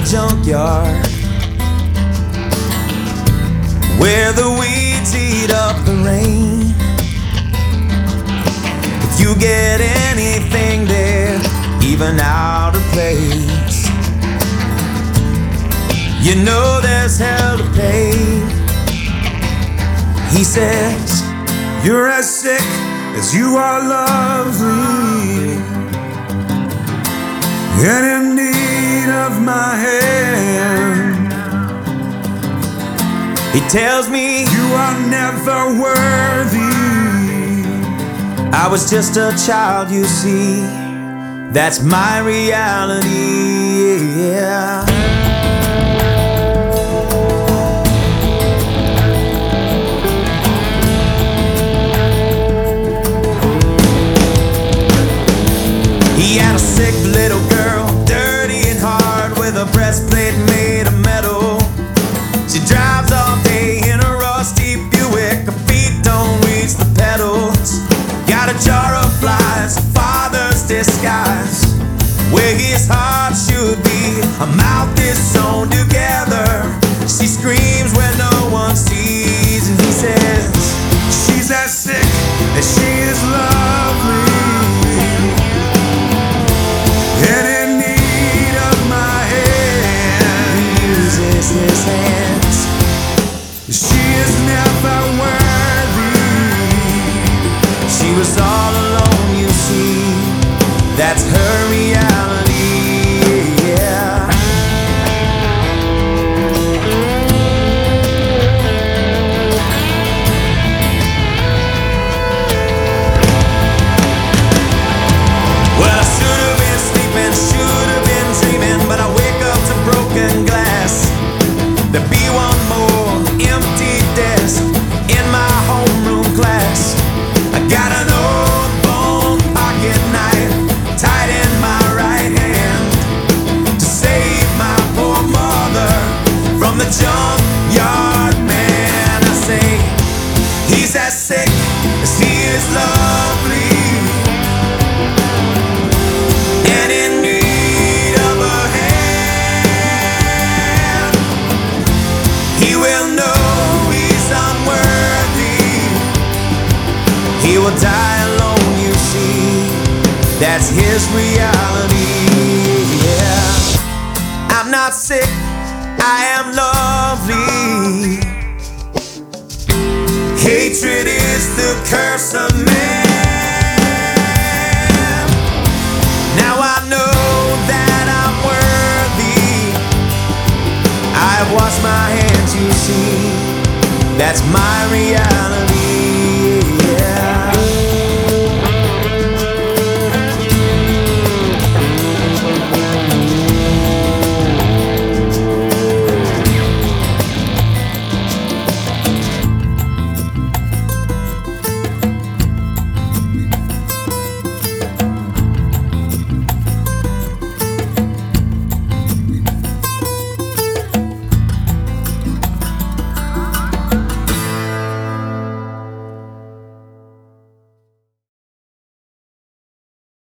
junkyard, where the weeds eat up the rain. If you get anything there, even out of place, you know there's hell to pay. He says, you're as sick as you are lovely, and in need of my hand. He tells me you are never worthy. I was just a child, you see. That's my reality, yeah. He had a sick little girl, dirty and hard, with a breastplate made of metal. She drives all day in a rusty Buick, her feet don't reach the pedals. Got a jar of flies, a father's disguise, where his heart should be. Her mouth is sewn together, she screams where no one sees. And he says, she's as sick as she is lovely, and in need of my hand. He uses his hands. She is never worthy. She was all alone, you see. That's her reality, yeah. Well, I should have been sleeping, should have been dreaming, but I wake up to broken glass. There'll be one more empty desk in my homeroom class. I got an old bone pocket knife tied in my right hand to save my poor mother from the junkyard man. I say, he's as sick as he is lovely, and in need of a hand. He will know he's unworthy. He will die alone, you see. That's his reality, yeah. I'm not sick, I am lovely. Hatred is the curse of man.